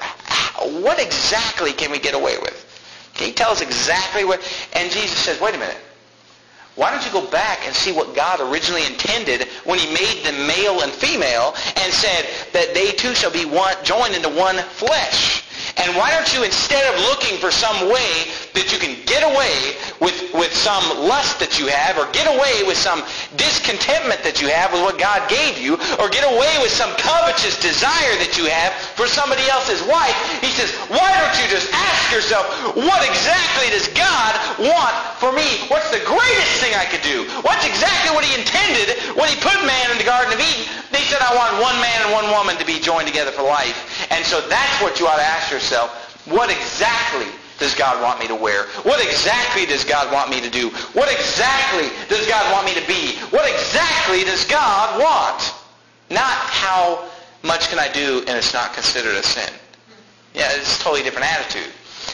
What exactly can we get away with? Can you tell us exactly what? And Jesus says, wait a minute. Why don't you go back and see what God originally intended when he made them male and female and said that they two shall be joined into one flesh? And why don't you, instead of looking for some way that you can get away with some lust that you have, or get away with some discontentment that you have with what God gave you, or get away with some covetous desire that you have for somebody else's wife, he says, why don't you just ask yourself, what exactly does God want for me? What's the greatest thing I could do? What's exactly what he intended when he put man in the Garden of Eden? He said, I want one man and one woman to be joined together for life. And so that's what you ought to ask yourself. What exactly does God want me to wear? What exactly does God want me to do? What exactly does God want me to be? What exactly does God want? Not how much can I do and it's not considered a sin. Yeah, it's a totally different attitude.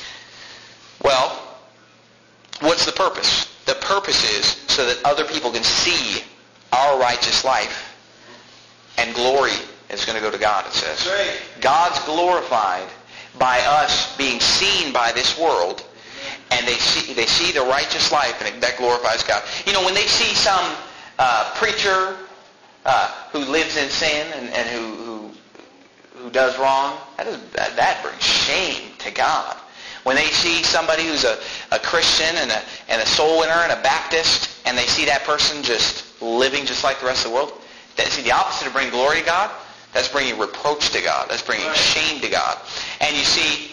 Well, what's the purpose? The purpose is so that other people can see our righteous life. And glory is going to go to God, it says. Right. God's glorified by us being seen by this world, and they see the righteous life, and that glorifies God. You know, when they see some preacher who lives in sin and who does wrong, that brings shame to God. When they see somebody who's a Christian and a soul winner and a Baptist, and they see that person just living just like the rest of the world, see, the opposite of bringing glory to God, that's bringing reproach to God. That's bringing shame to God. And you see,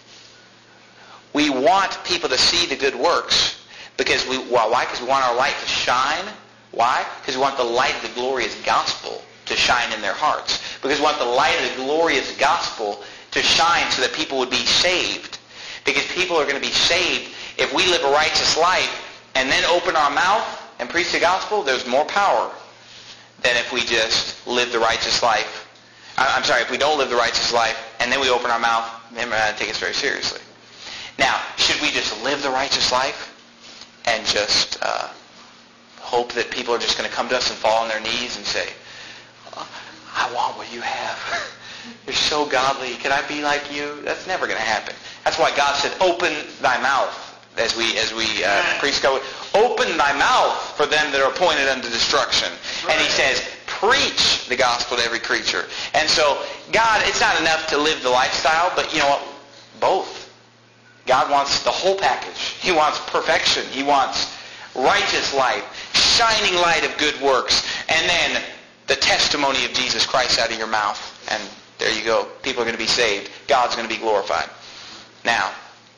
we want people to see the good works because why? Because we want our light to shine. Why? Because we want the light of the glorious gospel to shine in their hearts. Because we want the light of the glorious gospel to shine so that people would be saved. Because people are going to be saved if we live a righteous life. and then open our mouth and preach the gospel, there's more power than if we just live the righteous life. I'm sorry, if we don't live the righteous life and then we open our mouth, then we're not going to take us very seriously. Now, should we just live the righteous life and just hope that people are just going to come to us and fall on their knees and say, I want what you have. You're so godly. Can I be like you? That's never going to happen. That's why God said, open thy mouth, as we preach go. Open thy mouth for them that are appointed unto destruction. Right. And he says, preach the gospel to every creature. And so, God, it's not enough to live the lifestyle, but you know what? Both. God wants the whole package. He wants perfection. He wants righteous life, shining light of good works, and then the testimony of Jesus Christ out of your mouth. And there you go. People are going to be saved. God's going to be glorified. Now,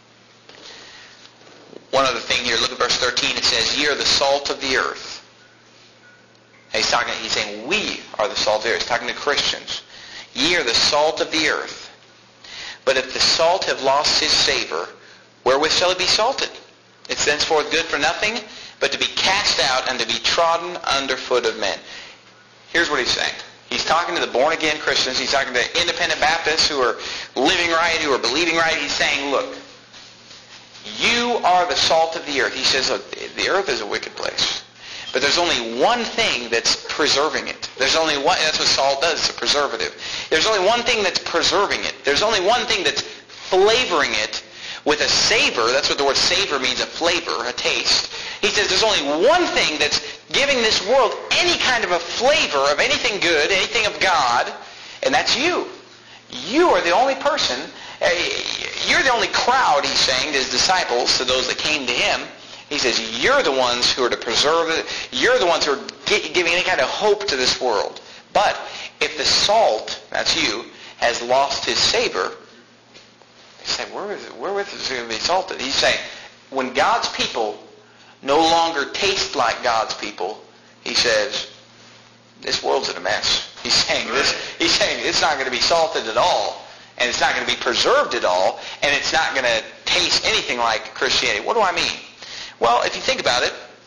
one other thing here. Look at verse 13. It says, ye are the salt of the earth. He's saying, we are the salt of the earth. He's talking to Christians. Ye are the salt of the earth. But if the salt have lost his savor, wherewith shall it be salted? It's thenceforth good for nothing, but to be cast out and to be trodden under foot of men. Here's what he's saying. He's talking to the born-again Christians. He's talking to independent Baptists who are living right, who are believing right. He's saying, look, you are the salt of the earth. He says, look, the earth is a wicked place. But there's only one thing that's preserving it. There's only one. That's what salt does. It's a preservative. There's only one thing that's preserving it. There's only one thing that's flavoring it with a savor. That's what the word savor means, a flavor, a taste. He says there's only one thing that's giving this world any kind of a flavor of anything good, anything of God, and that's you. You are the only person. You're the only crowd, he's saying, to his disciples, to those that came to him. He says, you're the ones who are to preserve it. You're the ones who are giving any kind of hope to this world. But if the salt, that's you, has lost his savor, they say, wherewith is it going to be salted? He's saying, when God's people no longer taste like God's people, he says, this world's in a mess. He's saying it's not going to be salted at all, and it's not going to be preserved at all, and it's not going to taste anything like Christianity. What do I mean? Well, if you think about it,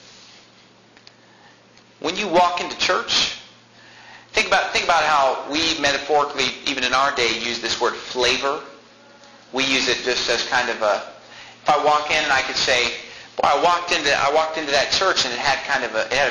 when you walk into church, think about how we metaphorically, even in our day, use this word flavor. We use it just as kind of a, if I walk in and I could say, boy, I walked into that church and it had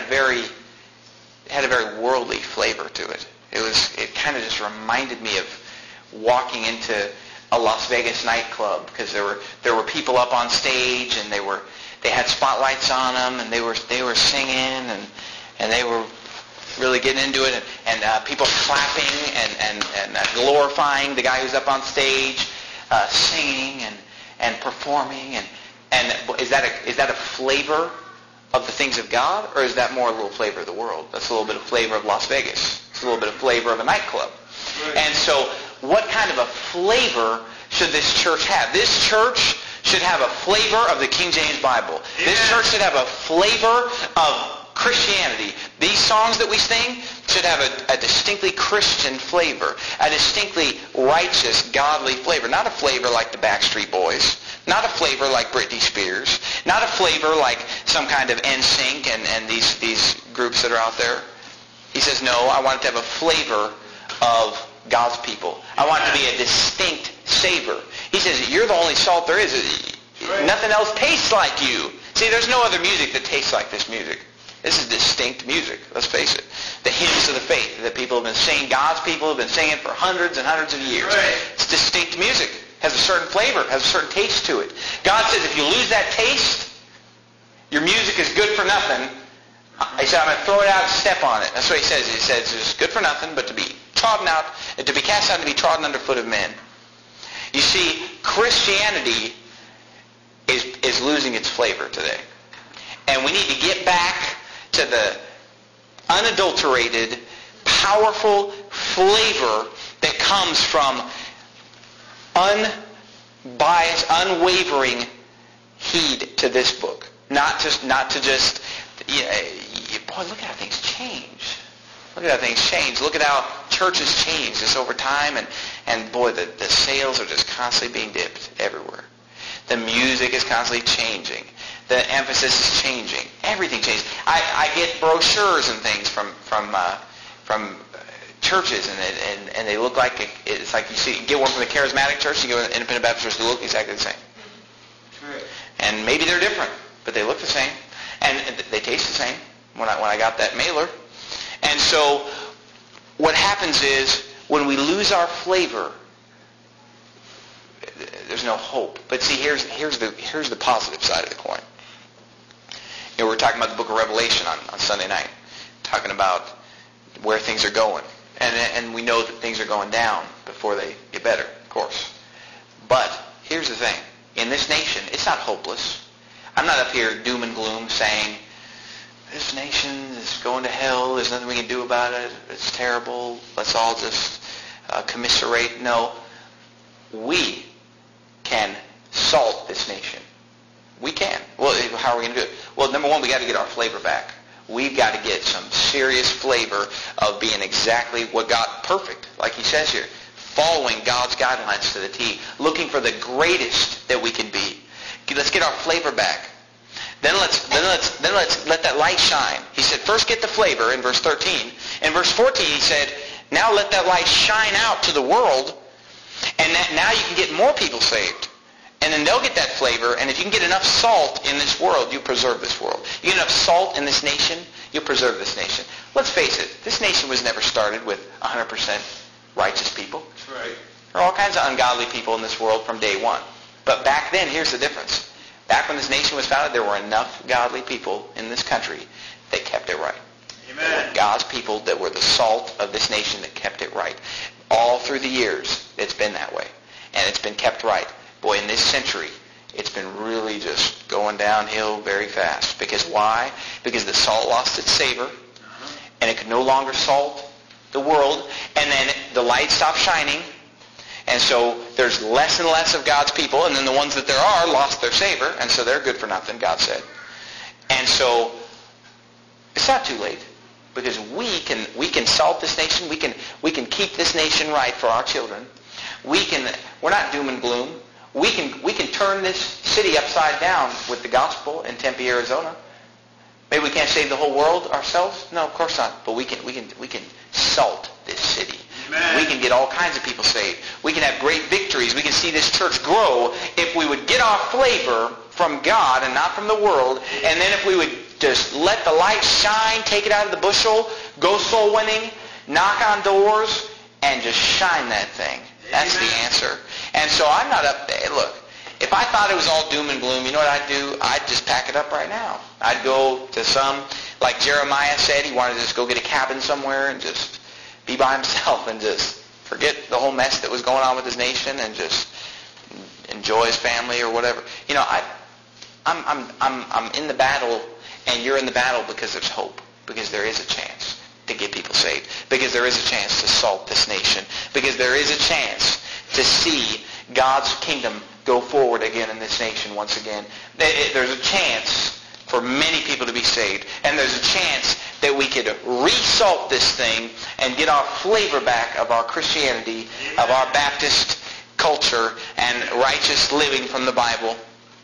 a very worldly flavor to it. It kind of just reminded me of walking into a Las Vegas nightclub, because there were people up on stage and they had spotlights on them, and they were singing, and they were really getting into it, and people clapping and glorifying the guy who's up on stage, singing and performing, and is that a flavor of the things of God, or is that more a little flavor of the world? That's a little bit of flavor of Las Vegas. It's a little bit of flavor of a nightclub. Right. And so, what kind of a flavor should this church have? This church should have a flavor of the King James Bible. Yeah. This church should have a flavor of Christianity. These songs that we sing should have a distinctly Christian flavor, a distinctly righteous, godly flavor. Not a flavor like the Backstreet Boys, not a flavor like Britney Spears, not a flavor like some kind of NSYNC and these groups that are out there. He says, no, I want it to have a flavor of God's people. I want it to be a distinct savor. He says, you're the only salt there is. Right. Nothing else tastes like you. See, there's no other music that tastes like this music. This is distinct music, let's face it. The hymns of the faith that people have been singing, God's people have been singing for hundreds and hundreds of years. Right. It's distinct music. Has a certain flavor, has a certain taste to it. God says if you lose that taste, your music is good for nothing. He said, I'm going to throw it out and step on it. That's what he says. He says it's good for nothing, but to be trodden out, to be cast out and to be trodden under foot of men. You see, Christianity is losing its flavor today. And we need to get back to the unadulterated, powerful flavor that comes from unbiased, unwavering heed to this book. Not to just boy, look at how things change. Look at how things change. Look at how churches change just over time, and boy, the sales are just constantly being dipped everywhere. The music is constantly changing. The emphasis is changing. Everything changes. I get brochures and things from churches, and they look like it's like you get one from the Charismatic Church, you go to the Independent Baptist Church, they look exactly the same. Right. And maybe they're different, but they look the same, and they taste the same. When I got that mailer, and so what happens is when we lose our flavor, there's no hope. But see, here's the positive side of the coin. You know, we're talking about the book of Revelation on Sunday night, talking about where things are going. And we know that things are going down before they get better, of course. But here's the thing. In this nation, it's not hopeless. I'm not up here doom and gloom saying, this nation is going to hell. There's nothing we can do about it. It's terrible. Let's all just commiserate. No. We can salt this nation. We can. Well, how are we going to do it? Well, number one, we got to get our flavor back. We've got to get some serious flavor of being exactly what God, perfect, like he says here, following God's guidelines to the T, looking for the greatest that we can be. Let's get our flavor back. Then let's let that light shine. He said, first get the flavor in verse 13. In verse 14, he said, now let that light shine out to the world, and now you can get more people saved. And then they'll get that flavor, and if you can get enough salt in this world, you preserve this world. You get enough salt in this nation, you'll preserve this nation. Let's face it, this nation was never started with 100% righteous people. That's right. There are all kinds of ungodly people in this world from day one. But back then, here's the difference. Back when this nation was founded, there were enough godly people in this country that kept it right. Amen. There were God's people that were the salt of this nation that kept it right. All through the years, it's been that way. And it's been kept right. Boy, in this century, it's been really just going downhill very fast. Because why? Because the salt lost its savor, and it could no longer salt the world, and then the light stopped shining, and so there's less and less of God's people, and then the ones that there are lost their savor, and so they're good for nothing, God said. And so it's not too late, because we can salt this nation. We can keep this nation right for our children. We're not doom and gloom. We can turn this city upside down with the gospel in Tempe, Arizona. Maybe we can't save the whole world ourselves. No, of course not. But we can salt this city. Amen. We can get all kinds of people saved. We can have great victories. We can see this church grow if we would get our flavor from God and not from the world. And then if we would just let the light shine, take it out of the bushel, go soul winning, knock on doors, and just shine that thing. That's the answer. And so I'm not up there. Look, if I thought it was all doom and gloom, you know what I'd do? I'd just pack it up right now. I'd go to like Jeremiah said, he wanted to just go get a cabin somewhere and just be by himself and just forget the whole mess that was going on with his nation and just enjoy his family or whatever. You know, I'm in the battle, and you're in the battle because there's hope, because there is a chance to get people saved, because there is a chance to salt this nation, because there is a chance to see God's kingdom go forward again in this nation once again. There's a chance for many people to be saved, and there's a chance that we could re-salt this thing and get our flavor back of our Christianity, of our Baptist culture, and righteous living from the Bible.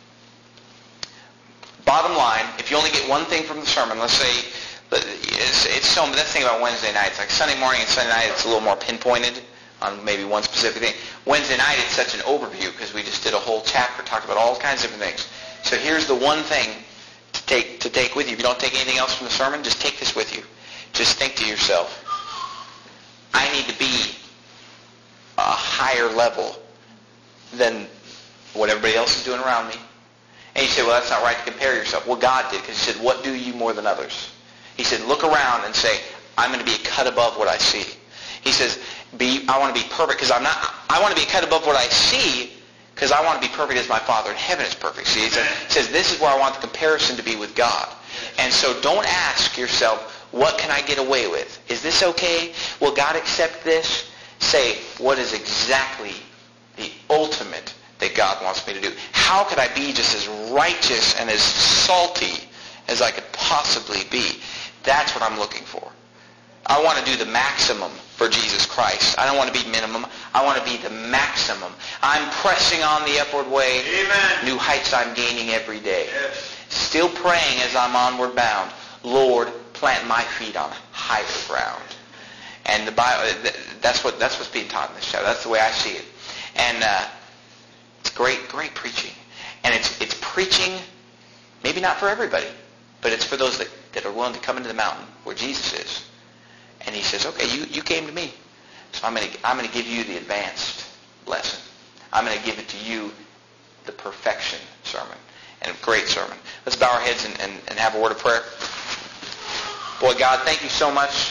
Bottom line, if you only get one thing from the sermon, let's say, it's so, that's the thing about Wednesday nights. Like Sunday morning and Sunday night, it's a little more pinpointed on maybe one specific thing. Wednesday night, it's such an overview because we just did a whole chapter, talked about all kinds of different things. So here's the one thing to take with you. If you don't take anything else from the sermon, just take this with you. Just think to yourself, I need to be a higher level than what everybody else is doing around me. And you say, well, that's not right to compare yourself. Well, God did, because he said, what do you more than others? He said, look around and say, I'm going to be a cut above what I see. He says, I want to be perfect because I want to be a cut above what I see because I want to be perfect as my Father in heaven is perfect. See, he says, this is where I want the comparison to be with God. And so don't ask yourself, what can I get away with? Is this okay? Will God accept this? Say, what is exactly the ultimate that God wants me to do? How could I be just as righteous and as salty as I could possibly be? That's what I'm looking for. I want to do the maximum for Jesus Christ. I don't want to be minimum. I want to be the maximum. I'm pressing on the upward way. Amen. New heights I'm gaining every day. Yes. Still praying as I'm onward bound, Lord, plant my feet on higher ground. And the Bible, that's what's being taught in this chapter. That's the way I see it. And it's great preaching. And it's preaching, maybe not for everybody, but it's for those that are willing to come into the mountain where Jesus is. And he says, okay, you came to me, so I'm going to give you the advanced lesson. I'm going to give it to you, the perfection sermon. And a great sermon. Let's bow our heads and have a word of prayer. Boy, God, thank you so much